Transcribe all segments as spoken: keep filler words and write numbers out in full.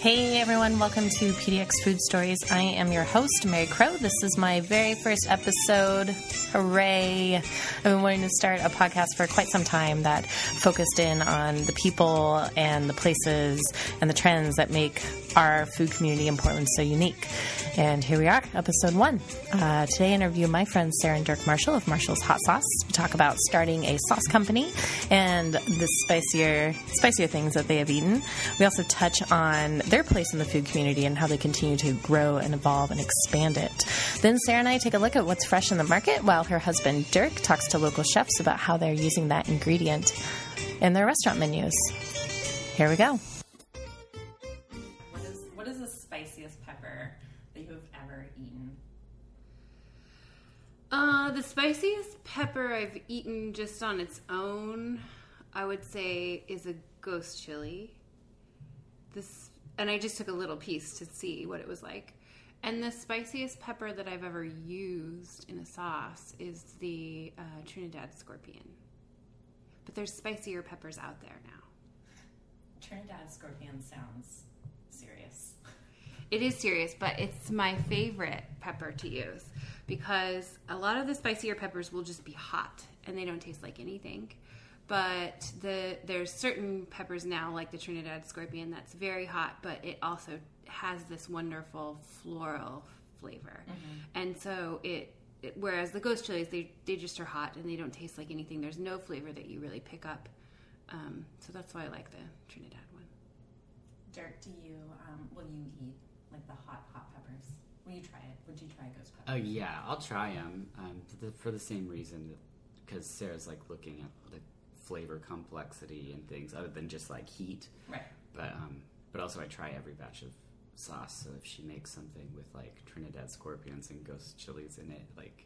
Hey everyone, welcome to P D X Food Stories. I am your host, Mary Crow. This is my very first episode. Hooray! I've been wanting to start a podcast for quite some time that focused in on the people and the places and the trends that make our food community in Portland so unique. And here we are, episode one. Uh, today I interview my friends Sarah and Dirk Marshall of Marshall's Hot Sauce. We talk about starting a sauce company and the spicier, spicier things that they have eaten. We also touch on their place in the food community and how they continue to grow and evolve and expand it. Then Sarah and I take a look at what's fresh in the market while her husband Dirk talks to local chefs about how they're using that ingredient in their restaurant menus. Here we go. What is what is the spiciest pepper that you have ever eaten? Uh, the spiciest pepper I've eaten just on its own, I would say, is a ghost chili. This, and I just took a little piece to see what it was like. And the spiciest pepper that I've ever used in a sauce is the uh, Trinidad Scorpion. But there's spicier peppers out there now. Trinidad Scorpion sounds serious. It is serious, but it's my favorite pepper to use because a lot of the spicier peppers will just be hot and they don't taste like anything. But the there's certain peppers now, like the Trinidad Scorpion, that's very hot, but it also has this wonderful floral flavor. Mm-hmm. And so it, it, whereas the ghost chilies, they, they just are hot and they don't taste like anything. There's no flavor that you really pick up. Um, so that's why I like the Trinidad one. Dirk, do you, um, will you eat like the hot, hot peppers? Will you try it? Would you try ghost peppers? Oh, yeah, I'll try them um, for, the, for the same reason, because Sarah's like looking at the flavor complexity and things other than just like heat. Right. But um, but also I try every batch of sauce. So if she makes something with like Trinidad Scorpions and ghost chilies in it, like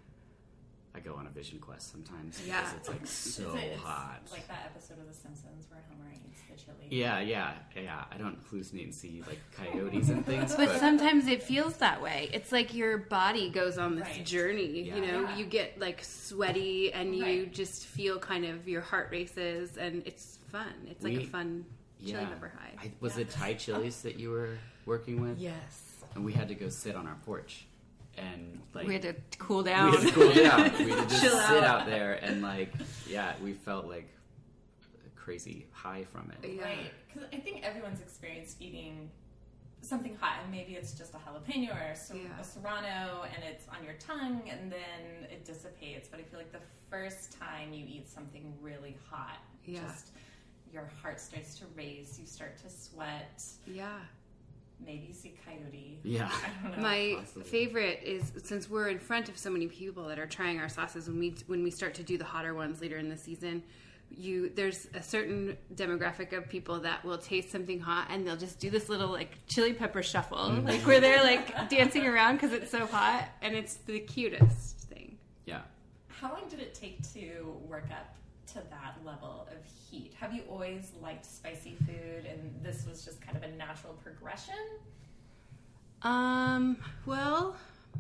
I go on a vision quest sometimes because yeah. it's like so it's, it's hot. Like that episode of The Simpsons where Homer eats the chili. Yeah, yeah, yeah. I don't hallucinate and see like coyotes and things. But, but sometimes it feels that way. It's like your body goes on this right. journey. Yeah. You know, Yeah. you get like sweaty and you right. just feel kind of your heart races and it's fun. It's like We, a fun chili yeah. pepper high. I, was Yeah. it Thai chilies that you were working with? Yes. And we had to go sit on our porch. And like We had to cool down. We had to cool down. We had to just Chill sit out. out there and like, yeah, we felt like a crazy high from it. Yeah. Right. Because I think everyone's experienced eating something hot, and maybe it's just a jalapeno or a, ser- Yeah. a serrano, and it's on your tongue, and then it dissipates. But I feel like the first time you eat something really hot, Yeah. just your heart starts to race, you start to sweat, Yeah. maybe see coyote. Yeah. I don't know. My Possibly. favorite is, since we're in front of so many people that are trying our sauces, when we when we start to do the hotter ones later in the season, you there's a certain demographic of people that will taste something hot and they'll just do this little like chili pepper shuffle, Mm-hmm. like where they're like dancing around because it's so hot, and it's the cutest thing. Yeah. How long did it take to work up to that level of heat? Have you always liked spicy food and this was just kind of a natural progression? Um. Well.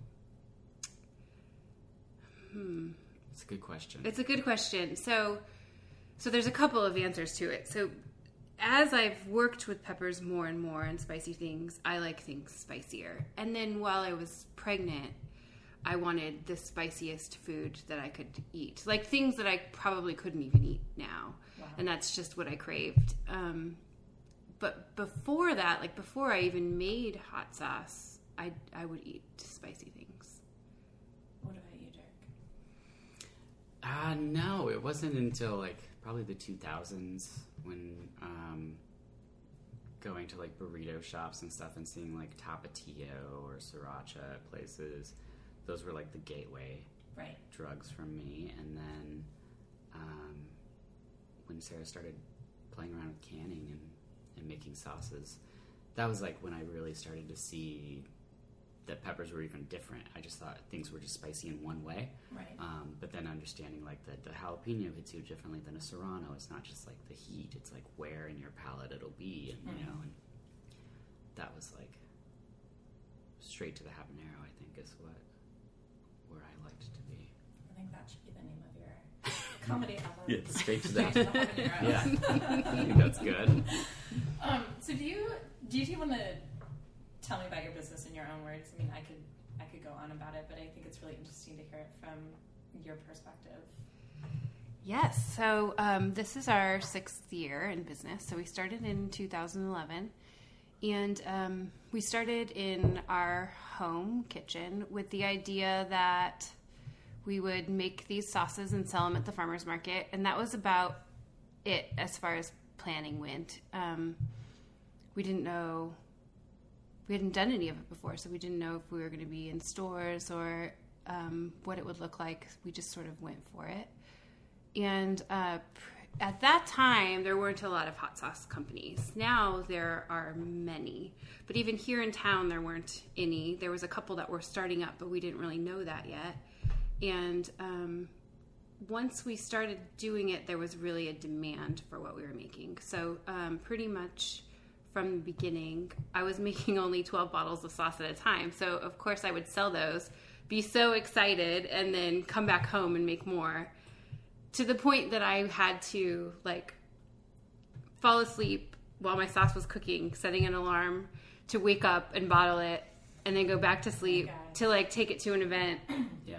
Hmm. It's a good question. It's a good question. So, so there's a couple of answers to it. So, as I've worked with peppers more and more and spicy things, I like things spicier. And then while I was pregnant, I wanted the spiciest food that I could eat, like things that I probably couldn't even eat now. Wow. And that's just what I craved. Um, but before that, like before I even made hot sauce, I I would eat spicy things. What about you, Dirk? Uh, no, it wasn't until like probably the two thousands when um, going to like burrito shops and stuff and seeing like Tapatio or Sriracha at places. Those were like the gateway Right. drugs from me. And then um, when Sarah started playing around with canning and, and making sauces, that was like when I really started to see that peppers were even different. I just thought things were just spicy in one way. Right. Um, but then understanding like that the jalapeno hits you differently than a serrano. It's not just like the heat, it's like where in your palate it'll be. And, Mm-hmm. you know, and that was like straight to the habanero, I think, is what where I liked to be. I think that should be the name of your comedy album. Yeah, straight to that. Straight to the habanero. Yeah, I think that's good. Um, so do you do you want to tell me about your business in your own words? I mean, I could I could go on about it, but I think it's really interesting to hear it from your perspective. Yes. So um, this is our sixth year in business. So we started in two thousand eleven, and um, we started in our home kitchen with the idea that we would make these sauces and sell them at the farmer's market, and that was about it as far as planning went. Um, we didn't know, we hadn't done any of it before, so we didn't know if we were going to be in stores or um, what it would look like. We just sort of went for it. And uh, at that time, there weren't a lot of hot sauce companies. Now there are many. But even here in town, there weren't any. There was a couple that were starting up, but we didn't really know that yet. And um, once we started doing it, there was really a demand for what we were making. So um, pretty much from the beginning, I was making only twelve bottles of sauce at a time. So of course I would sell those, be so excited, and then come back home and make more. To the point that I had to like fall asleep while my sauce was cooking, setting an alarm to wake up and bottle it, and then go back to sleep Okay. to like take it to an event. Yeah.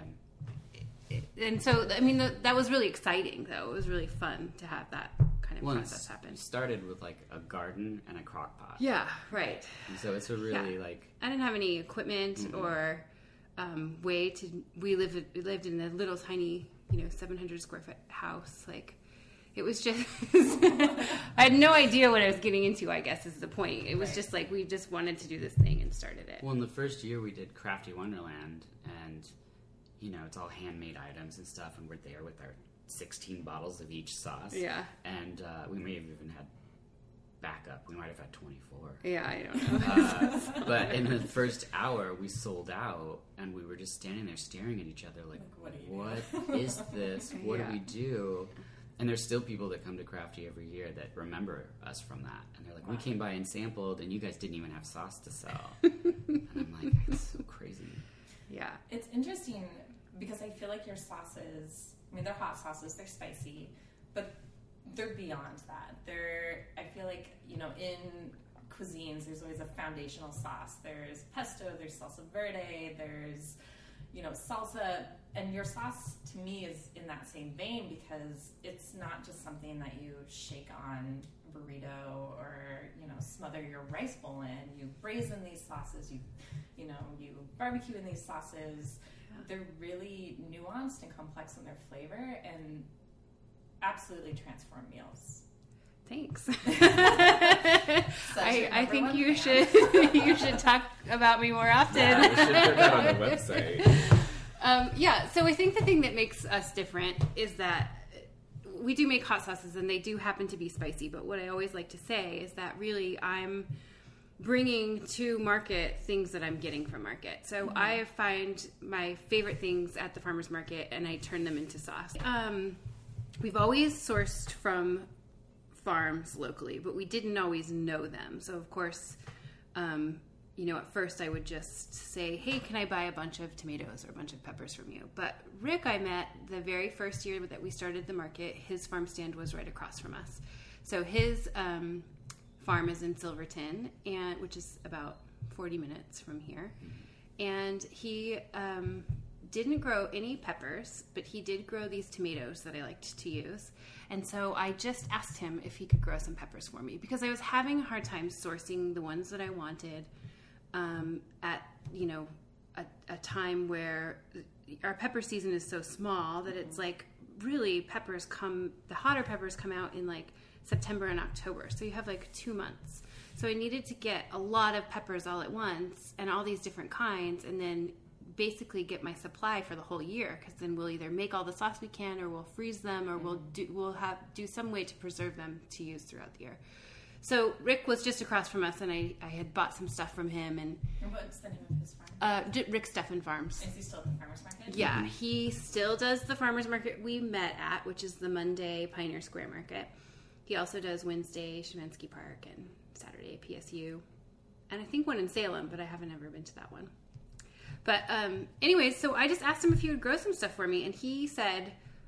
And so, I mean, that was really exciting, though. It was really fun to have that kind of Well, process happen. it started with like a garden and a crock pot. Yeah, right. And so it's a really Yeah. like I didn't have any equipment Mm-hmm. or um, way to. We lived we lived in a little tiny, you know, seven hundred square foot house. Like, it was just. I had no idea what I was getting into. I guess is the point. It was Right. just like we just wanted to do this thing and started it. well, in the first year we did Crafty Wonderland, and you know it's all handmade items and stuff, and we're there with our sixteen bottles of each sauce. Yeah. And uh, we may have even had backup. We might have had twenty-four. Yeah, I don't know. Uh, but in the first hour, we sold out, and we were just standing there staring at each other like, Like, what do you what is this? What Yeah. do we do? And there's still people that come to Crafty every year that remember us from that. And they're like, we Wow. came by and sampled, and you guys didn't even have sauce to sell. And I'm like, it's so crazy. Yeah. It's interesting because I feel like your sauces, I mean, they're hot sauces, they're spicy, but they're beyond that. They're, I feel like, you know, in cuisines, there's always a foundational sauce. There's pesto, there's salsa verde, there's, you know, salsa. And your sauce, to me, is in that same vein because it's not just something that you shake on a burrito or, you know, smother your rice bowl in. You braise in these sauces, you, you know, you barbecue in these sauces. They're really nuanced and complex in their flavor and absolutely transform meals. Thanks. Such I, your I number think one you fan. should you should talk about me more often. Yeah, we should put that on the website. Um, yeah, so I think the thing that makes us different is that we do make hot sauces and they do happen to be spicy, but what I always like to say is that really I'm bringing to market things that I'm getting from market. So mm-hmm. I find my favorite things at the farmer's market and I turn them into sauce. Um, we've always sourced from farms locally, but we didn't always know them. So of course, um, you know, at first I would just say, hey, can I buy a bunch of tomatoes or a bunch of peppers from you? But Rick I met the very first year that we started the market, his farm stand was right across from us. So his um, farm is in Silverton, and which is about forty minutes from here. And he um, didn't grow any peppers, but he did grow these tomatoes that I liked to use. And so I just asked him if he could grow some peppers for me because I was having a hard time sourcing the ones that I wanted. Um, at, you know, a, a time where our pepper season is so small that it's like really peppers come, the hotter peppers come out in like September and October. So you have like two months. So I needed to get a lot of peppers all at once and all these different kinds and then basically get my supply for the whole year because then we'll either make all the sauce we can or we'll freeze them or we'll do, we'll have do some way to preserve them to use throughout the year. So Rick was just across from us, and I, I had bought some stuff from him. And, And what's the name of his farm? uh, Rick Steffen Farms. Is he still at the farmer's market? Yeah, he still does the farmer's market we met at, which is the Monday Pioneer Square Market. He also does Wednesday Shemansky Park and Saturday P S U. And I think one in Salem, but I haven't ever been to that one. But um, anyways, so I just asked him if he would grow some stuff for me, and he said,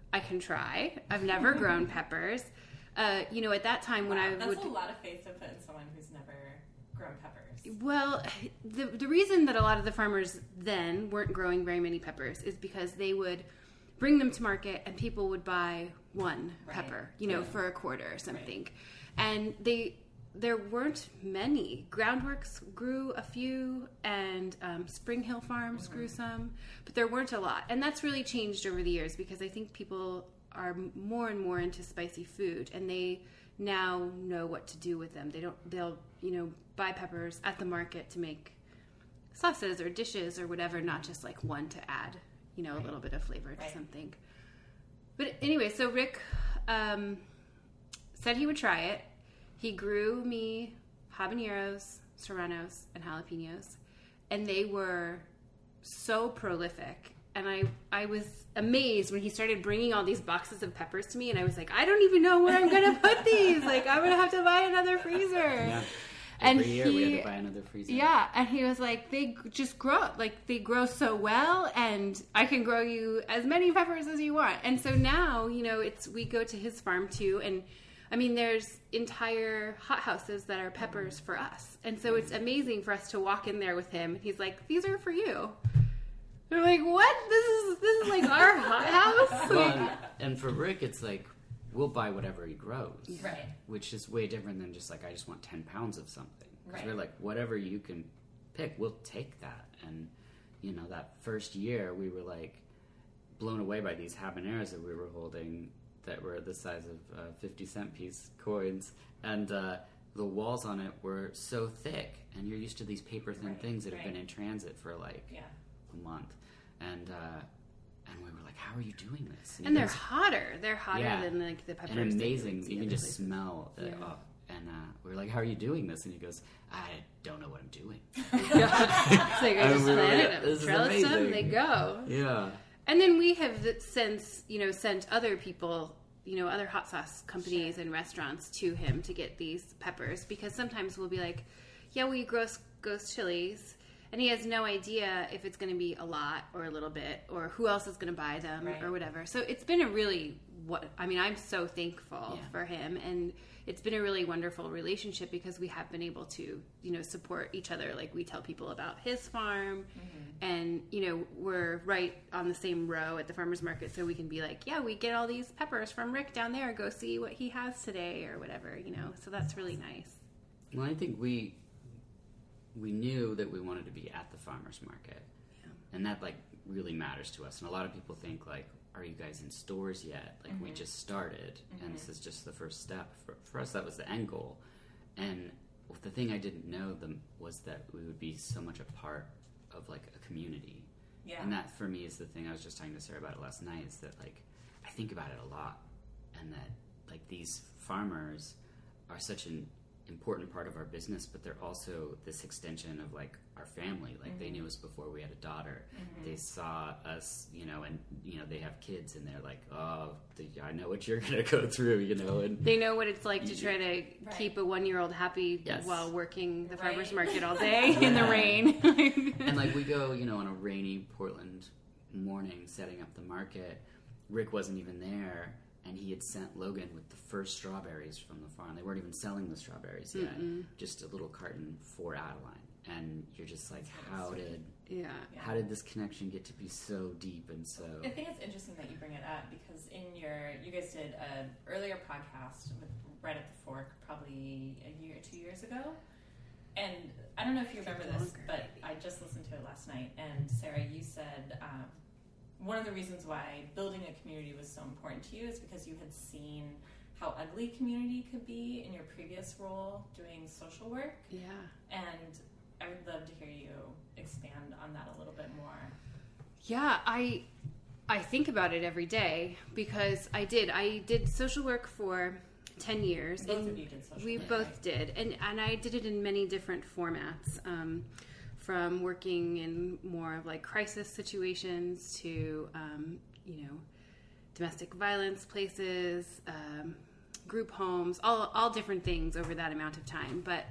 I can try. I've never grown peppers. Uh, you know, at that time when wow, I that's would... That's a lot of faith to put in someone who's never grown peppers. Well, the, the reason that a lot of the farmers then weren't growing very many peppers is because they would bring them to market and people would buy one right. pepper, you know, yeah. for a quarter or something. Right. And they... There weren't many. Groundworks grew a few, and um, Spring Hill Farms mm-hmm. grew some, but there weren't a lot. And that's really changed over the years because I think people are more and more into spicy food, and they now know what to do with them. They don't. They'll you know buy peppers at the market to make sauces or dishes or whatever, not just like one to add you know right. a little bit of flavor right. to something. But anyway, so Rick um, said he would try it. He grew me habaneros, serranos, and jalapenos, and they were so prolific. And I, I was amazed when he started bringing all these boxes of peppers to me, and I was like, I don't even know where I'm going to put these. Like, I'm going to have to buy another freezer. Yeah. And Every year he, we had to buy another freezer. Yeah, and he was like, they just grow, like, they grow so well, and I can grow you as many peppers as you want. And so now, you know, it's we go to his farm, too, and I mean, there's entire hothouses that are peppers for us. And so it's amazing for us to walk in there with him. He's like, these are for you. We're like, what? This is this is like our hothouse? Well, and for Rick, it's like, we'll buy whatever he grows. Right. Which is way different than just like, I just want ten pounds of something. Because right. we're like, whatever you can pick, we'll take that. And, you know, that first year, we were like blown away by these habaneros that we were holding that were the size of uh, fifty cent piece coins, and uh, the walls on it were so thick, and you're used to these paper thin right, things that right. have been in transit for like yeah. a month, and uh, and we were like, how are you doing this? And, and they're hotter. They're hotter yeah. than like the peppers. And amazing. You can just places. smell it. Yeah. Oh. And uh, we were like, how are you doing this? And he goes, I don't know what I'm doing. It's like, I just we planted like, them, trellised them, they go. Yeah. And then we have since, you know, sent other people, you know, other hot sauce companies sure. and restaurants to him to get these peppers, because sometimes we'll be like, yeah, we grow ghost chilies, and he has no idea if it's going to be a lot or a little bit, or who else is going to buy them right. or whatever. So it's been a really, what I mean, I'm so thankful yeah. for him, and it's been a really wonderful relationship because we have been able to, you know, support each other. Like, we tell people about his farm, mm-hmm. and, you know, we're right on the same row at the farmer's market, so we can be like, yeah, we get all these peppers from Rick down there. Go see what he has today or whatever, you know. So that's really nice. Well, I think we we knew that we wanted to be at the farmer's market, yeah. and that, like, really matters to us. And a lot of people think, like, are you guys in stores yet? Like, mm-hmm. we just started, mm-hmm. and this is just the first step. For, for us, that was the end goal. And the thing I didn't know them was that we would be so much a part of, like, a community. Yeah. And that, for me, is the thing I was just talking to Sarah about it last night, is that, like, I think about it a lot. And that, like, these farmers are such an important part of our business, but they're also this extension of, like, our family. Like, mm-hmm. they knew us before we had a daughter. Mm-hmm. They saw us, you know, and, you know, they have kids, and they're like, oh, I know what you're going to go through, you know. And they know what it's like to try to right. keep a one-year-old happy yes. while working the right. farmer's market all day yeah. in the rain. And, like, we go, you know, on a rainy Portland morning setting up the market. Rick wasn't even there, and he had sent Logan with the first strawberries from the farm. They weren't even selling the strawberries yet. Mm-mm. Just a little carton for Adeline. And you're just like, how did yeah. how did this connection get to be so deep and so... I think it's interesting that you bring it up, because in your, you guys did an earlier podcast with Right at the Fork probably a year, two years ago. And I don't know if you remember this, but I just listened to it last night. And Sarah, you said um, one of the reasons why building a community was so important to you is because you had seen how ugly community could be in your previous role doing social work. Yeah. And I would love to hear you expand on that a little bit more. Yeah, I I think about it every day, because I did. I did social work for ten years. Both and of you did social we work. both right? did. And, and I did it in many different formats, um, from working in more of like crisis situations to, um, you know, domestic violence places, um, group homes, all all different things over that amount of time. But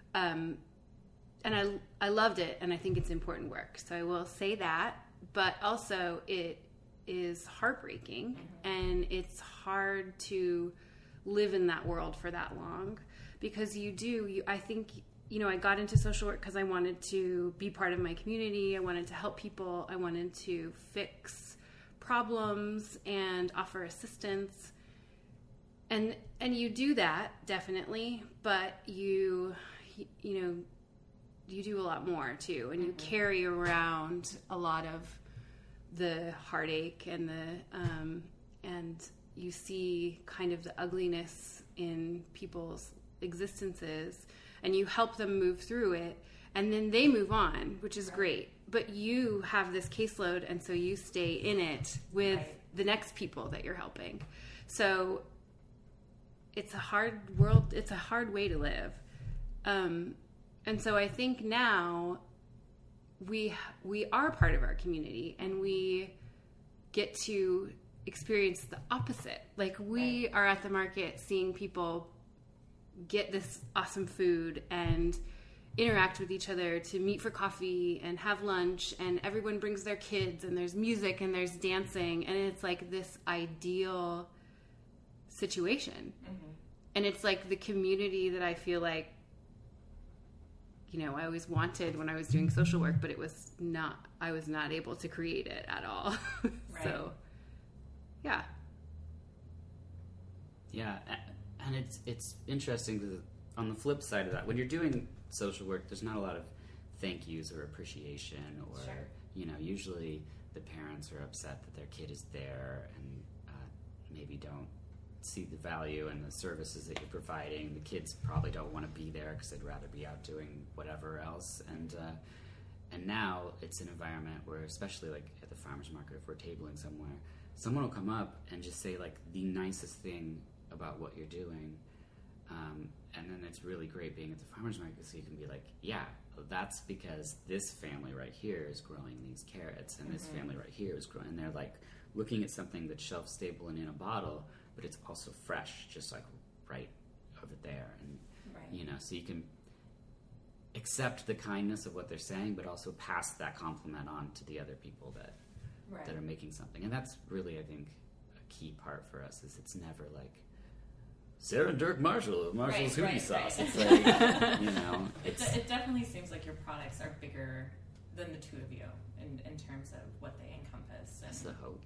um, and I I loved it, and I think it's important work. So I will say that. But also, it is heartbreaking, mm-hmm. and it's hard to live in that world for that long, because you do, you, I think, you know, I got into social work because I wanted to be part of my community. I wanted to help people. I wanted to fix problems and offer assistance. And and you do that, definitely, but you, you know, you do a lot more, too. And you mm-hmm. carry around a lot of the heartache and the, um, and you see kind of the ugliness in people's existences, and you help them move through it, and then they move on, which is right. great. But you have this caseload, and so you stay in it with right. the next people that you're helping. So it's a hard world. It's a hard way to live. Um, and so I think now we we are part of our community, and we get to experience the opposite. Like, we right. are at the market seeing people get this awesome food and interact with each other, to meet for coffee and have lunch, and everyone brings their kids, and there's music and there's dancing, and it's like this ideal situation. Mm-hmm. And it's like the community that I feel like, you know, I always wanted when I was doing social work, but it was not, I was not able to create it at all. Right. So, yeah. Yeah, and it's it's interesting because on the flip side of that, when you're doing social work, there's not a lot of thank yous or appreciation, or sure. you know, usually the parents are upset that their kid is there and uh, maybe don't see the value in the services that you're providing. The kids probably don't want to be there because they'd rather be out doing whatever else. And uh, and now it's an environment where, especially like at the farmers market, if we're tabling somewhere, someone will come up and just say like the nicest thing about what you're doing. Um, and then it's really great being at the farmers market, so you can be like, yeah, that's because this family right here is growing these carrots, and mm-hmm. this family right here is growing. And they're like looking at something that's shelf stable and in a bottle, but it's also fresh, just like right over there. And right. you know, so you can accept the kindness of what they're saying, but also pass that compliment on to the other people that right. that are making something. And that's really, I think, a key part for us. Is it's never like Sarah and Dirk Marshall of Marshall's right, Hootie right, Sauce. Right. It's like, you know, it's, it, it definitely seems like your products are bigger than the two of you in, in terms of what they encompass. That's the hope,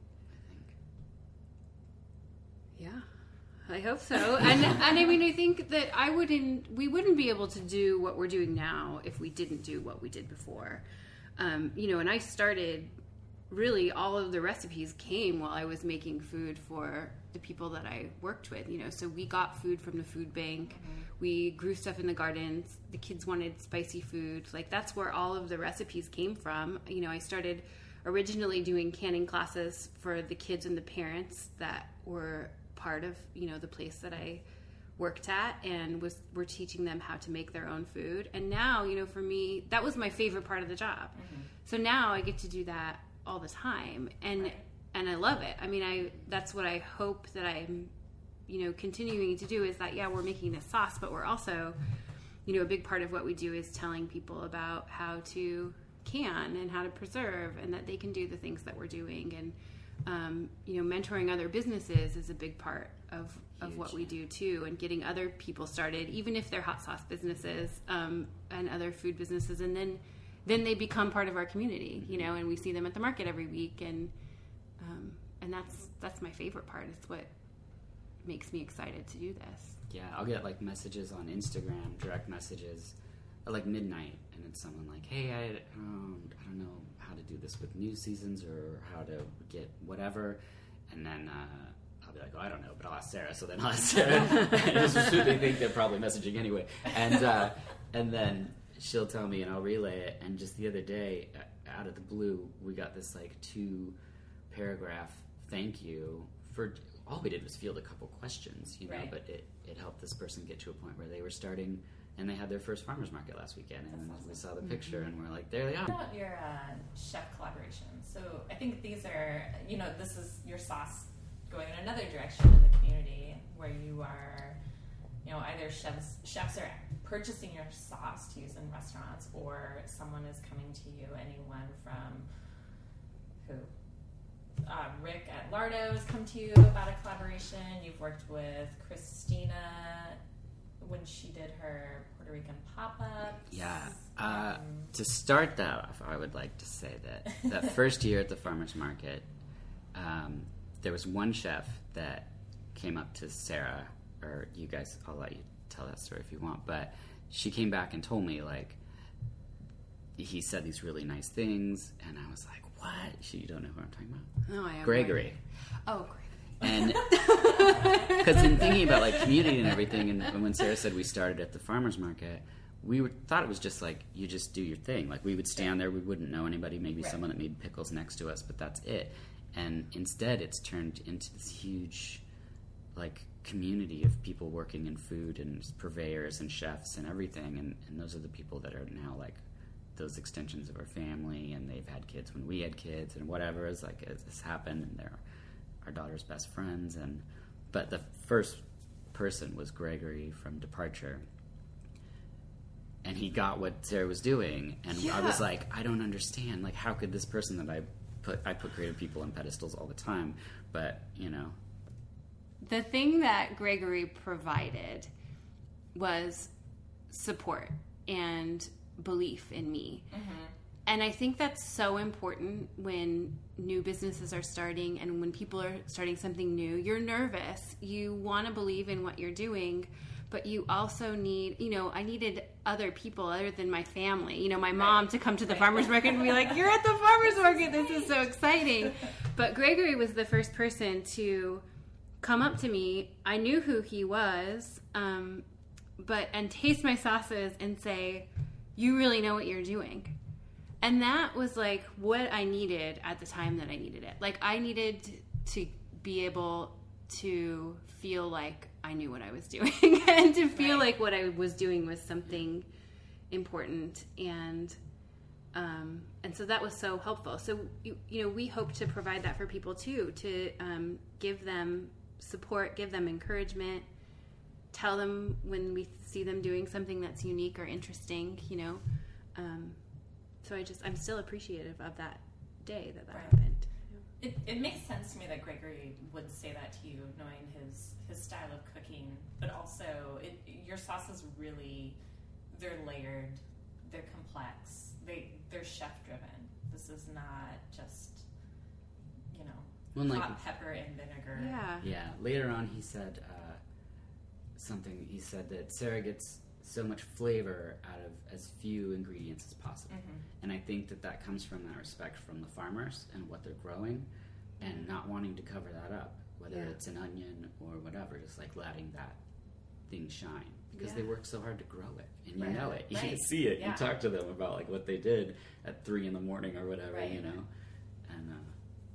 I think. Yeah, I hope so. and and I mean, I think that I wouldn't, we wouldn't be able to do what we're doing now if we didn't do what we did before. Um, you know, and I started, really all of the recipes came while I was making food for the people that I worked with, you know, so we got food from the food bank. Mm-hmm. We grew stuff in the gardens. The kids wanted spicy food. Like, that's where all of the recipes came from. You know, I started originally doing canning classes for the kids and the parents that were part of, you know, the place that I worked at, and was were teaching them how to make their own food. And now, you know, for me, that was my favorite part of the job. Mm-hmm. So now I get to do that all the time, and right. and I love it. I mean, I that's what I hope that I'm, you know, continuing to do, is that, yeah, we're making this sauce, but we're also, you know, a big part of what we do is telling people about how to can and how to preserve, and that they can do the things that we're doing. And um, you know, mentoring other businesses is a big part of, of what we do too, and getting other people started, even if they're hot sauce businesses um, and other food businesses, and then then they become part of our community, you know, and we see them at the market every week, and um, and that's that's my favorite part. It's what makes me excited to do this. Yeah, I'll get like messages on Instagram, direct messages, at like midnight, and it's someone like, "Hey, I um, I don't know how to do this with new seasons, or how to get whatever," and then uh, I'll be like, "Oh, I don't know, but I'll ask Sarah." So then I'll ask Sarah. They think they're probably messaging anyway, and uh, and then she'll tell me, and I'll relay it. And just the other day, out of the blue, we got this like two paragraph thank you for, all we did was field a couple questions, you know, right. but it, it helped this person get to a point where they were starting, and they had their first farmers market last weekend, and awesome. We saw the picture, mm-hmm. and we're like, there they are. What about your uh, chef collaboration? So I think these are, you know, this is your sauce going in another direction in the community, where you are, you know, either chefs chefs are purchasing your sauce to use in restaurants, or someone is coming to you, anyone from who? uh, Rick at Lardo has come to you about a collaboration. You've worked with Christina when she did her Puerto Rican pop-ups. Yeah. Uh, Um, to start that off, I would like to say that that first year at the farmer's market, um, there was one chef that came up to Sarah, or you guys, I'll let you tell that story if you want, but she came back and told me, like, he said these really nice things, and I was like, what? She, you don't know who I'm talking about? No, I am. Gregory. Oh, Gregory. And because in thinking about like community and everything, and when Sarah said we started at the farmer's market, we were, thought it was just like you just do your thing. Like we would stand there, we wouldn't know anybody, maybe Right. someone that made pickles next to us, but that's it. And instead, it's turned into this huge like community of people working in food and purveyors and chefs and everything. And, and those are the people that are now like those extensions of our family, and they've had kids when we had kids and whatever is like as this happened, and they're our daughter's best friends. And but the first person was Gregory from Departure, and he got what Sarah was doing, and I was Yeah. like, I don't understand, like how could this person that I put I put creative people on pedestals all the time, but you know, The thing that Gregory provided was support and belief in me. And I think that's so important when new businesses are starting and when people are starting something new. You're nervous. You want to believe in what you're doing, but you also need, you know, I needed other people other than my family, you know, my mom to come to the farmer's market and be like, you're at the farmer's market. This is so exciting. But Gregory was the first person to come up to me. I knew who he was, um, but, and taste my sauces and say, you really know what you're doing. And that was like what I needed at the time that I needed it. Like I needed to be able to feel like I knew what I was doing and to feel Right. like what I was doing was something important. And um, and so that was so helpful. So, you, you know, we hope to provide that for people too, to um, give them support, give them encouragement, tell them when we see them doing something that's unique or interesting, you know. Um, So I just, I'm still appreciative of that day that that Right. happened. It, it makes sense to me that Gregory would say that to you, knowing his, his style of cooking, but also it, your sauces really, they're layered, they're complex, they, they're chef-driven. This is not just, you know, Well, like- hot pepper and vinegar. Yeah. yeah. Later on, he said uh, something. He said that Sarah gets so much flavor out of as few ingredients as possible. Mhm. And I think that that comes from that respect from the farmers and what they're growing, and not wanting to cover that up, whether Yeah. it's an onion or whatever, just like letting that thing shine, because Yeah. they work so hard to grow it, and you Right. know it, you Right. can see it. Yeah. You talk to them about like what they did at three in the morning or whatever, Right. you know, and uh,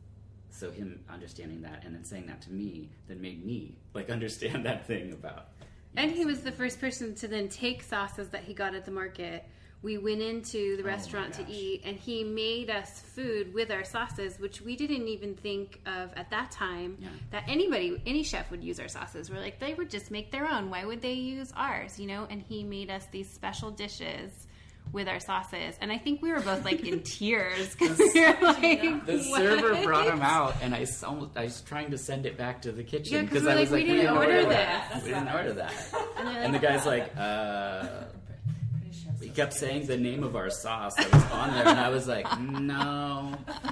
so him understanding that and then saying that to me then made me like understand that thing about. you And know, he was the first person to then take sauces that he got at the market. We went into the Oh my restaurant to gosh. eat, and he made us food with our sauces, which we didn't even think of at that time Yeah. that anybody, any chef would use our sauces. We're like, they would just make their own. Why would they use ours? You know? And he made us these special dishes with our sauces, and I think we were both like in tears because we were like, The what? server brought him out, and I s- almost I was trying to send it back to the kitchen Yeah, 'cause because we're I like, was like, we didn't order this. We didn't order that. And they're And the like, guy's like, uh, Pretty sure I'm he so kept scared. saying the name of our sauce that was on there, and I was like, no.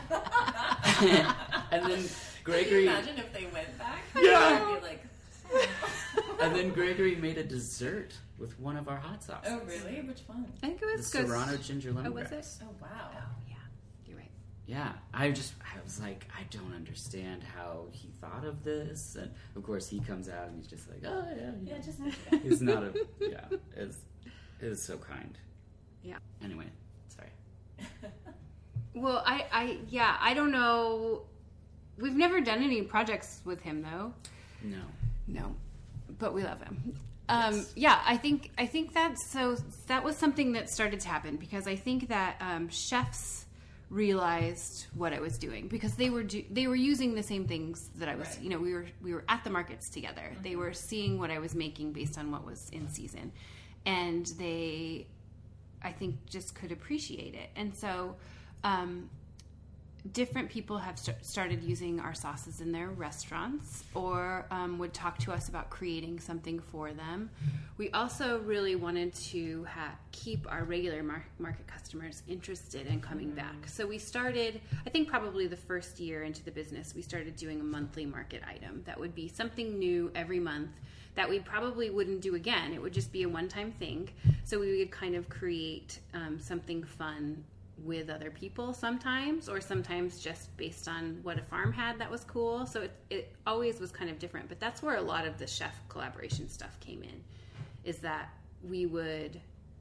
And then Can you Gregory, imagine if they went back? Yeah. I'd be like, and then Gregory made a dessert with one of our hot sauces. oh really? Which one? I think it The was ghost- Serrano ginger Oh, was lemongrass. it? Oh wow. Yeah, you're right. Yeah, I just, I was like, I don't understand how he thought of this. And of course, he comes out and he's just like, oh, yeah, Yeah, yeah. just He's not a, yeah, it's, it's so kind. Yeah. Anyway, sorry. Well, I, I, yeah, I don't know. We've never done any projects with him though. No. No, but we love him. Um, yeah, I think I think that's so. That was something that started to happen because I think that um, chefs realized what I was doing because they were do, they were using the same things that I was. Right. You know, we were we were at the markets together. Mm-hmm. They were seeing what I was making based on what was in season, and they, I think, just could appreciate it. And so, um, different people have st- started using our sauces in their restaurants, or um, would talk to us about creating something for them. We also really wanted to ha- keep our regular mar- market customers interested in coming mm-hmm. back. So we started, I think probably the first year into the business, we started doing a monthly market item that would be something new every month that we probably wouldn't do again. It would just be a one-time thing. So we would kind of create um, something fun with other people sometimes, or sometimes just based on what a farm had that was cool. So it, it always was kind of different. But that's where a lot of the chef collaboration stuff came in, is that we would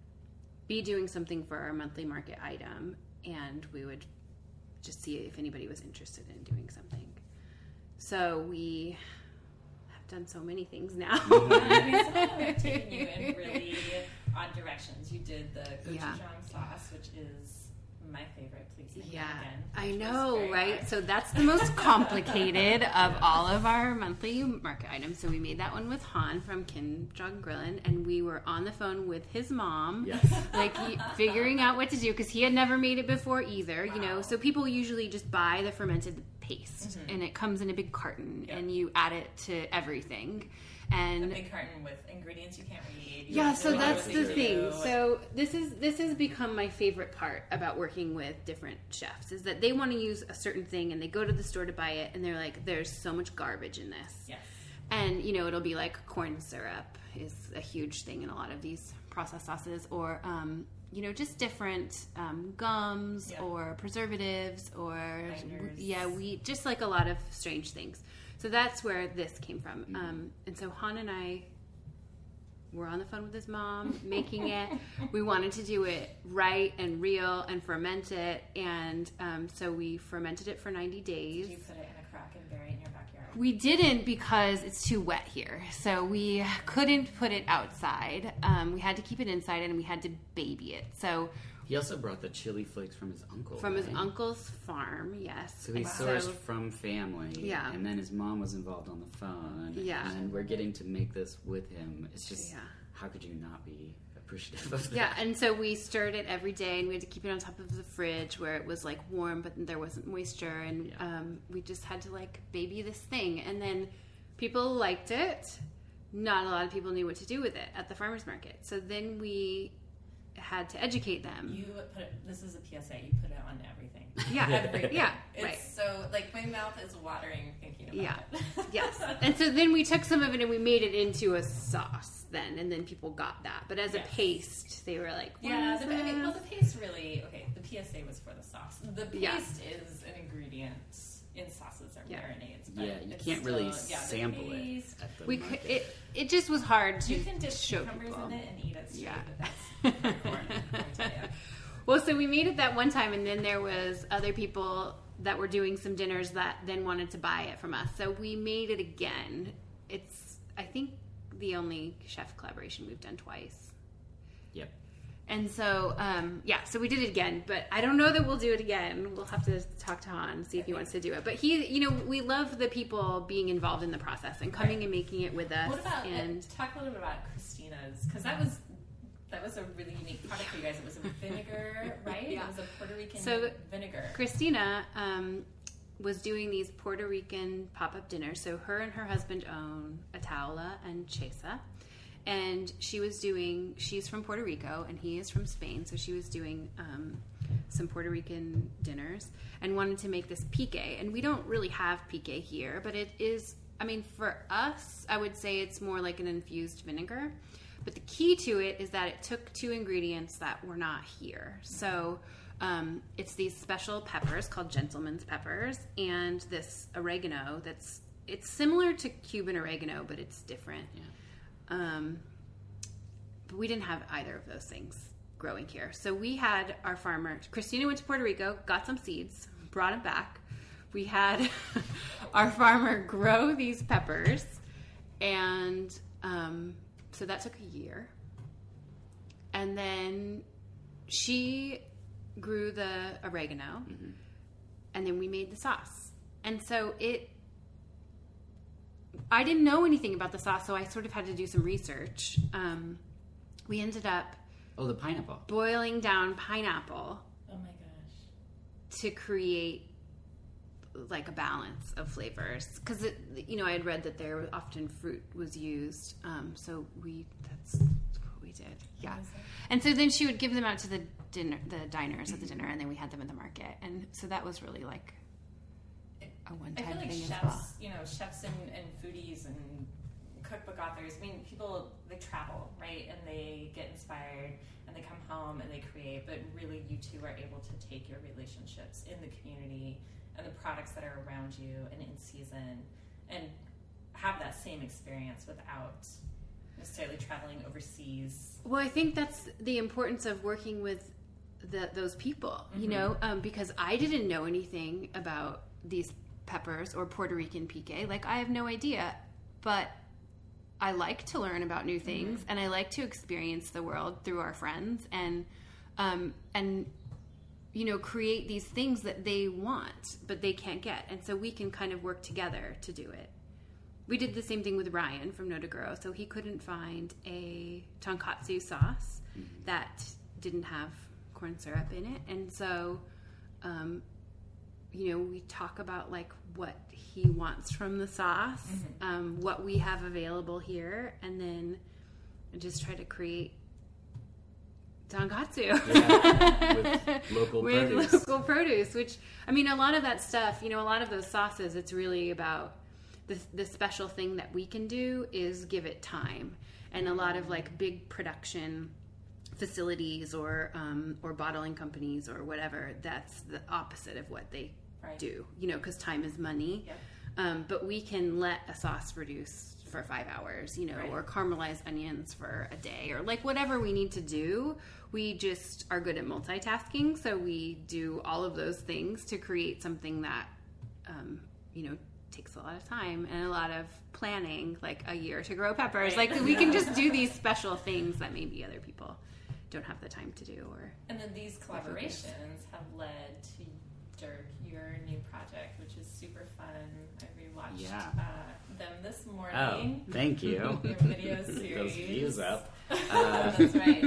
be doing something for our monthly market item, and we would just see if anybody was interested in doing something. So we done so many things now. Yeah, we still have taken you in really odd directions. You did the gochujang yeah. sauce, which is my favorite. Please make yeah, that again. I know, right? Hard. So that's the most complicated of all of our monthly market items. So we made that one with Han from Kin Jong Grillin, and we were on the phone with his mom, yes. like he, figuring out what to do, because he had never made it before either. Wow. You know, so people usually just buy the fermented paste, mm-hmm. and it comes in a big carton, yep. and you add it to everything. And a big carton with ingredients you can't read. You yeah, so that's the thing. Do. So this is this has become my favorite part about working with different chefs, is that they want to use a certain thing and they go to the store to buy it, and they're like, "There's so much garbage in this." Yes. And you know, it'll be like corn syrup is a huge thing in a lot of these processed sauces, or um, you know, just different um, gums yeah. or preservatives or Binders. yeah, wheat, just like a lot of strange things. So that's where this came from. Mm-hmm. Um, and so Han and I were on the phone with his mom, making it. We wanted to do it right and real and ferment it. And um, so we fermented it for ninety days. Did you put it in a crock and bury it in your backyard? We didn't, because it's too wet here. So we couldn't put it outside. Um, we had to keep it inside, and we had to baby it. So he also brought the chili flakes from his uncle. From right? his uncle's farm, yes. So he wow. sourced so, from family. Yeah. And then his mom was involved on the phone. Yeah. And we're getting to make this with him. It's just, yeah. how could you not be appreciative of that? Yeah, and so we stirred it every day, and we had to keep it on top of the fridge where it was like warm, but there wasn't moisture. And yeah. um, we just had to like baby this thing. And then people liked it. Not a lot of people knew what to do with it at the farmer's market. So then we had to educate them. You put it, this is a P S A, you put it on everything. Yeah. Everything. Yeah, it's right. So, like, my mouth is watering thinking about yeah. it. Yes. And so then we took some of it and we made it into a sauce then, and then people got that. But as yes. a paste, they were like, what yeah, is the, this? I mean, well, the paste really, okay, the P S A was for the sauce. The paste Yeah. is an ingredient in sauces or Yeah. marinades. But Yeah, you it's can't still, really yeah, the sample paste, it at the We market. could, it it just was hard to You can dip show cucumbers people. in it and eat it straight, Yeah. but that's hardcore, let me tell you. Well, so we made it that one time, and then there was other people that were doing some dinners that then wanted to buy it from us. So we made it again. It's, I think, the only chef collaboration we've done twice. Yep. And so, um, yeah, so we did it again, but I don't know that we'll do it again. We'll have to talk to Han, see if he wants to do it. But he, you know, we love the people being involved in the process and coming Right. and making it with us. What about, and uh, talk a little bit about Christina's, because that was, that was a really unique product for you guys. It was a vinegar, right? Yeah. It was a Puerto Rican So, vinegar. Christina um, was doing these Puerto Rican pop-up dinners. So her and her husband own Ataula and Chesa. And she was doing, she's from Puerto Rico and he is from Spain. So she was doing um, some Puerto Rican dinners and wanted to make this pique. And we don't really have pique here, but it is, I mean, for us, I would say it's more like an infused vinegar. But the key to it is that it took two ingredients that were not here. So um, it's these special peppers called gentleman's peppers and this oregano that's, it's similar to Cuban oregano, but it's different. Yeah. Um, but we didn't have either of those things growing here. So we had our farmer, Christina went to Puerto Rico, got some seeds, brought them back. We had our farmer grow these peppers, and um, so that took a year. And then she grew the oregano, mm-hmm. and then we made the sauce. And so it, I didn't know anything about the sauce, so I sort of had to do some research. Um, we ended up Oh, the pineapple. boiling down pineapple Oh my gosh. to create like a balance of flavors, because you know I had read that there often fruit was used, um, so we that's what we did. Yeah, and so then she would give them out to the dinner, the diners at the dinner, and then we had them in the market, and so that was really like a one-time I feel like thing chefs, as well. you know, chefs and, and foodies and cookbook authors. I mean, people they travel, right, and they get inspired and they come home and they create. But really, you two are able to take your relationships in the community and the products that are around you and in season, and have that same experience without necessarily traveling overseas. Well, I think that's the importance of working with the, those people, you mm-hmm. know, um, because I didn't know anything about these peppers or Puerto Rican pique. Like, I have no idea, but I like to learn about new things, mm-hmm. and I like to experience the world through our friends, and um, and you know, create these things that they want but they can't get, and so we can kind of work together to do it. We did the same thing with Ryan from No to Grow. So he couldn't find a tonkatsu sauce mm-hmm. that didn't have corn syrup in it, and so um, you know, we talk about like what he wants from the sauce, mm-hmm. um, what we have available here, and then just try to create tonkatsu yeah, with local with produce. local produce. Which, I mean, a lot of that stuff, you know, a lot of those sauces, it's really about the the special thing that we can do is give it time, and a lot of like big production facilities or um, or bottling companies or whatever, that's the opposite of what they right. do, you know, because time is money. Yep. Um, but we can let a sauce reduce for five hours, you know, right. or caramelize onions for a day, or like whatever we need to do. We just are good at multitasking, so we do all of those things to create something that, um, you know, takes a lot of time and a lot of planning, like a year to grow peppers. Right. Like we can just do these special things that maybe other people don't have the time to do. Or and then these collaborations have led to Dirk, your new project, which is super fun. I rewatched yeah. uh, them this morning. Oh, thank you. Your video series. Those views up. Uh, That's right.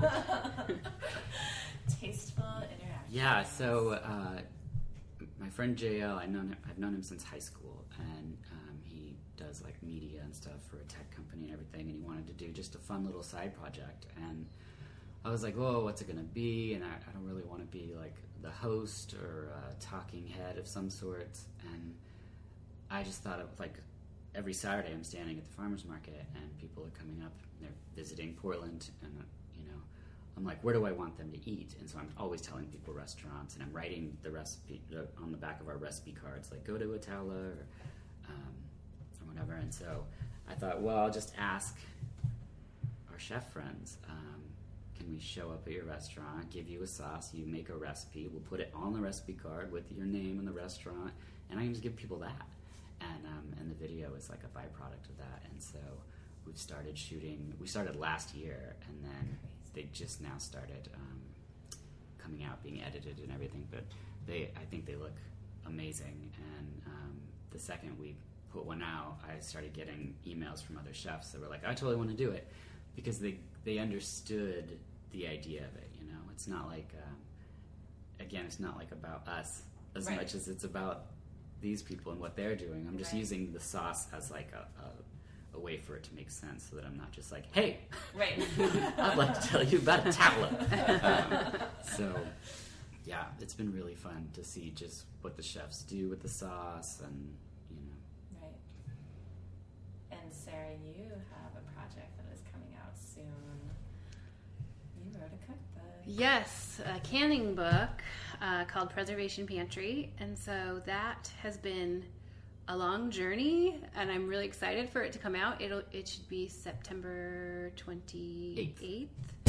Tasteful interaction. Yeah. So uh, my friend J L, I known him, I've known him since high school, and um, he does like media and stuff for a tech company and everything, and he wanted to do just a fun little side project, and I was like, whoa, what's it going to be? And I, I don't really want to be like the host or a talking head of some sort. And I just thought of like every Saturday I'm standing at the farmer's market and people are coming up, they're visiting Portland, and you know, I'm like, where do I want them to eat? And so I'm always telling people restaurants, and I'm writing the recipe on the back of our recipe cards, like go to Atala or, um, or whatever. And so I thought, well, I'll just ask our chef friends, um, can we show up at your restaurant, give you a sauce, you make a recipe, we'll put it on the recipe card with your name and the restaurant, and I can just give people that. And um, and the video is like a byproduct of that. And so we've started shooting, we started last year, and then they just now started um, coming out, being edited and everything, but they, I think they look amazing. And um, the second we put one out, I started getting emails from other chefs that were like, I totally want to do it, because they, they understood the idea of it, you know? It's not like, um, again, it's not like about us as right. much as it's about these people and what they're doing. I'm just right. using the sauce as like a, a, a way for it to make sense, so that I'm not just like, hey, right. I'd like to tell you about Atala. um, so, yeah, it's been really fun to see just what the chefs do with the sauce, and, you know. Right. And Sarah, you have a project that is coming out soon. You wrote a cookbook. Yes, a canning book uh, called Preservation Pantry. And so that has been a long journey, and I'm really excited for it to come out. It'll it should be September twenty-eighth.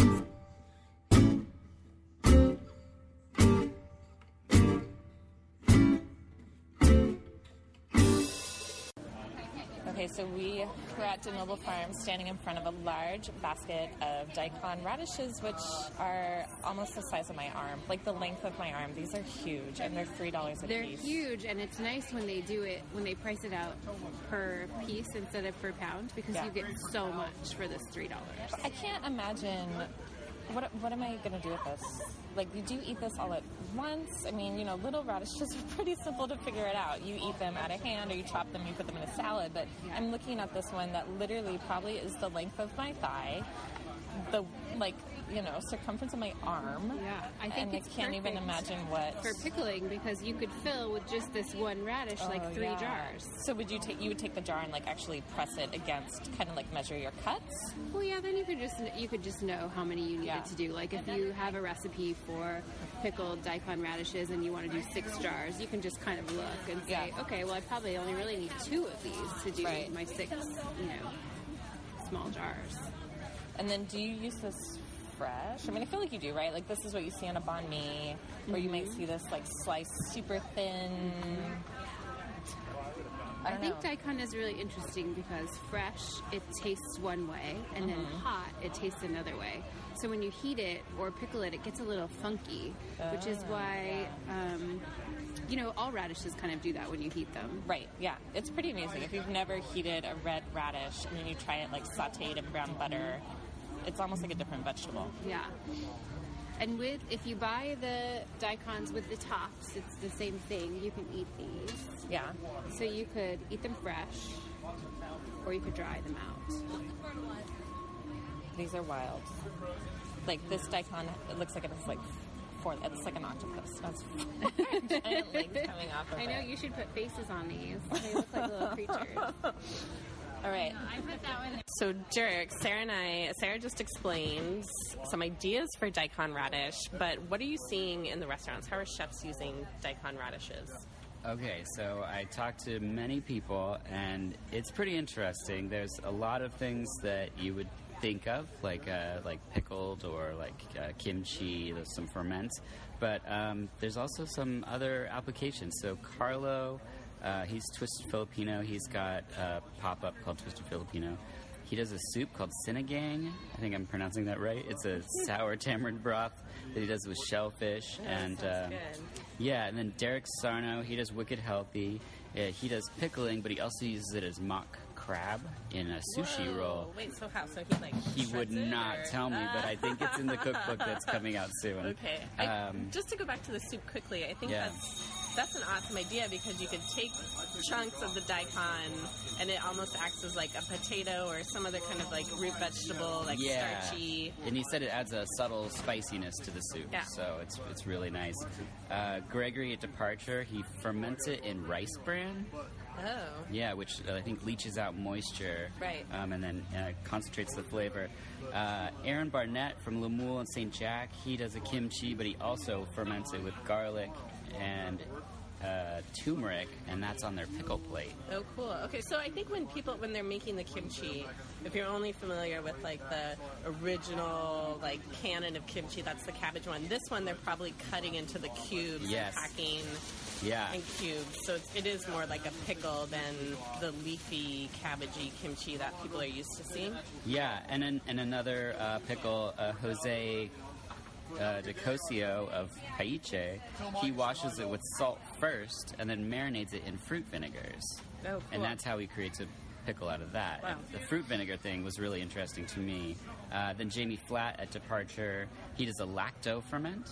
Okay, so we were at DeNoble Farm, standing in front of a large basket of daikon radishes, which are almost the size of my arm, like the length of my arm. These are huge, and they're three dollars a they're piece. They're huge, and it's nice when they do it, when they price it out per piece instead of per pound, because yeah. you get so much for this three dollars. I can't imagine, what what am I going to do with this? like, did you eat this all at once? I mean, you know, little radishes are pretty simple to figure it out. You eat them out of hand, or you chop them, you put them in a salad. But I'm looking at this one that literally probably is the length of my thigh, the, like, you know, circumference of my arm. Yeah, I think and it's I can't even imagine what for pickling, because you could fill with just this one radish Oh, like three yeah. jars. So would you take you would take the jar and like actually press it against, kind of like measure your cuts? Well, yeah, then you could just you could just know how many you needed Yeah. to do. Like if you have a recipe for pickled daikon radishes and you want to do six jars, you can just kind of look and say, Yeah. okay, well, I probably only really need two of these to do Right. my six, you know, small jars. And then do you use this fresh? I mean, I feel like you do, right? Like this is what you see on a banh mi, where you might see this like sliced super thin. I, I, don't think know. daikon is really interesting because fresh, it tastes one way, and then hot, it tastes another way. So when you heat it or pickle it, it gets a little funky, which is why, um, you know, all radishes kind of do that when you heat them. Right, yeah. It's pretty amazing. If you've never heated a red radish and then you try it like sauteed in brown butter, it's almost like a different vegetable. Yeah. And with if you buy the daikons with the tops, it's the same thing. You can eat these. Yeah. So you could eat them fresh, or you could dry them out. These are wild. Like this daikon, it looks like it's like four. It's like an octopus. That's giant legs coming off of I know it. you should put faces on these. They look like little creatures. All right. I put that one. So, Dirk, Sarah and I, Sarah just explained some ideas for daikon radish, but what are you seeing in the restaurants? How are chefs using daikon radishes? Okay, so I talked to many people, and it's pretty interesting. There's a lot of things that you would think of, like uh, like pickled or like uh, kimchi. There's some ferment, but um, there's also some other applications. So Carlo, uh, he's Twisted Filipino. He's got a pop-up called Twisted Filipino. He does a soup called sinigang. I think I'm pronouncing that right. It's a sour tamarind broth that he does with shellfish. Oh, and that sounds uh, good. yeah, and then Derek Sarno, he does Wicked Healthy. Uh, he does pickling, but he also uses it as mock crab in a sushi Whoa. roll. Wait, so how? So he like He would shreds it, not or- tell me, but I think it's in the cookbook that's coming out soon. Okay. I, Um, just to go back to the soup quickly, I think Yeah. that's that's an awesome idea because you could take chunks of the daikon and it almost acts as like a potato or some other kind of like root vegetable, like yeah. starchy. And he said it adds a subtle spiciness to the soup, Yeah. so it's it's really nice. Uh, Gregory at Departure, he ferments it in rice bran. Oh. Yeah, which uh, I think leaches out moisture. Right. Um, and then uh, concentrates the flavor. Uh, Aaron Barnett from Lemoule and Saint Jack, he does a kimchi, but he also ferments it with garlic and uh, turmeric, and that's on their pickle plate. Oh, cool. Okay, so I think when people, when they're making the kimchi, if you're only familiar with like the original like canon of kimchi, that's the cabbage one. This one, they're probably cutting into the cubes Yes. and packing Yeah. in cubes. So it's, it is more like a pickle than the leafy, cabbagey kimchi that people are used to seeing. Yeah, and an, and another uh, pickle, uh, Jose uh, de Cosio of Paiche, he washes it with salt first and then marinades it in fruit vinegars. Oh, cool. And that's how he creates a pickle out of that. Wow. The fruit vinegar thing was really interesting to me. Uh, then Jamie Flatt at Departure, he does a lacto ferment,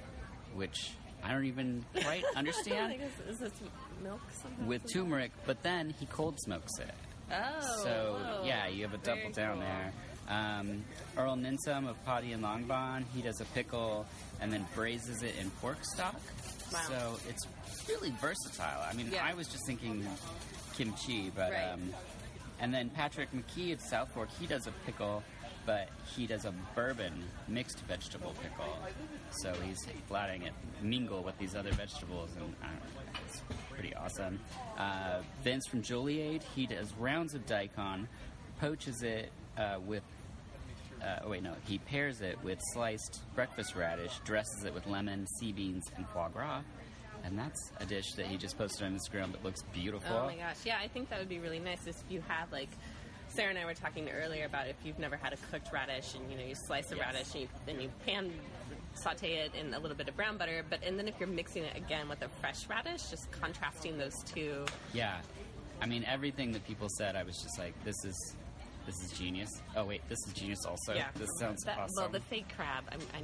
which I don't even quite understand, is, is this milk something? with turmeric, but then he cold smokes it. Oh, So, whoa. yeah, you have a double Very down cool. there. Um, Earl Ninsum of Potty and Longbon, he does a pickle and then braises it in pork stock. Wow. So it's really versatile. I mean, Yeah. I was just thinking kimchi, but... Right. Um, and then Patrick McKee at South Fork, he does a pickle, but he does a bourbon mixed vegetable pickle. So he's letting it mingle with these other vegetables, and I don't know, it's pretty awesome. Uh, Vince from Joliade, he does rounds of daikon, poaches it uh, with, uh, oh wait, no, he pairs it with sliced breakfast radish, dresses it with lemon, sea beans, and foie gras. And that's a dish that he just posted on Instagram that looks beautiful. Oh my gosh, yeah, I think that would be really nice if you had like Sarah and I were talking earlier about if you've never had a cooked radish and you know you slice a Yes. radish and you, then you pan saute it in a little bit of brown butter, but and then if you're mixing it again with a fresh radish, just contrasting those two. Yeah. I mean, everything that people said, I was just like, this is this is genius. Oh, wait, this is genius also. Yeah, This sounds that, awesome. Well, the fake crab, I'm, I'm,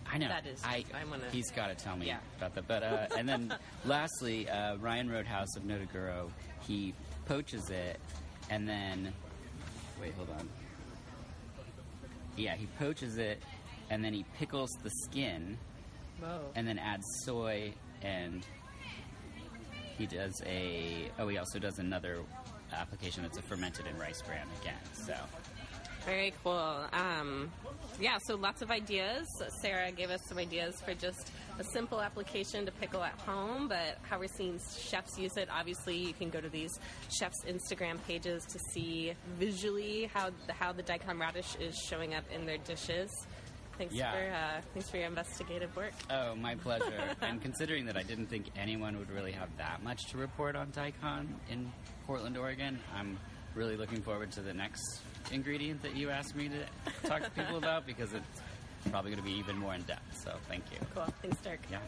I know. That is, I, I want to. He's got to tell me Yeah. about that. But uh, and then lastly, uh, Ryan Roadhouse of Notaguro, he poaches it, and then wait, hold on. Yeah, he poaches it, and then he pickles the skin, Whoa. and then adds soy, and he does a. Oh, he also does another application that's a fermented in rice bran again. So. Very cool. Um, yeah, so lots of ideas. Sarah gave us some ideas for just a simple application to pickle at home, but how we're seeing chefs use it. Obviously, you can go to these chefs' Instagram pages to see visually how the, how the daikon radish is showing up in their dishes. Thanks Yeah. for uh, thanks for your investigative work. Oh, my pleasure. And considering that I didn't think anyone would really have that much to report on daikon in Portland, Oregon, I'm really looking forward to the next ingredient that you asked me to talk to people about, because it's probably going to be even more in depth. So thank you. Cool. Thanks, Dirk. Yeah.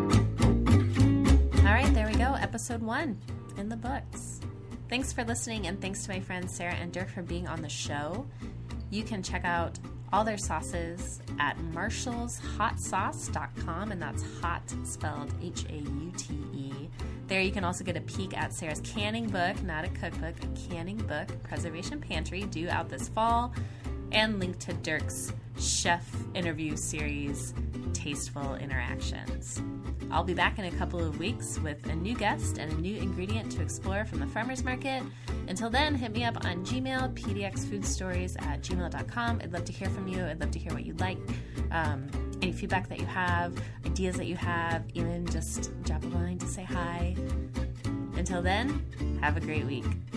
All right, there we go. Episode one in the books. Thanks for listening, and thanks to my friends Sarah and Dirk for being on the show. You can check out all their sauces at marshals hot sauce dot com, and that's hot spelled H A U T E. There you can also get a peek at Sarah's canning book, not a cookbook, a canning book, Preservation Pantry, due out this fall, and link to Dirk's chef interview series, Tasteful Interactions. I'll be back in a couple of weeks with a new guest and a new ingredient to explore from the farmer's market. Until then, hit me up on Gmail, p d x food stories at gmail dot com. I'd love to hear from you. I'd love to hear what you like, um, any feedback that you have, ideas that you have, even just drop a line to say hi. Until then, have a great week.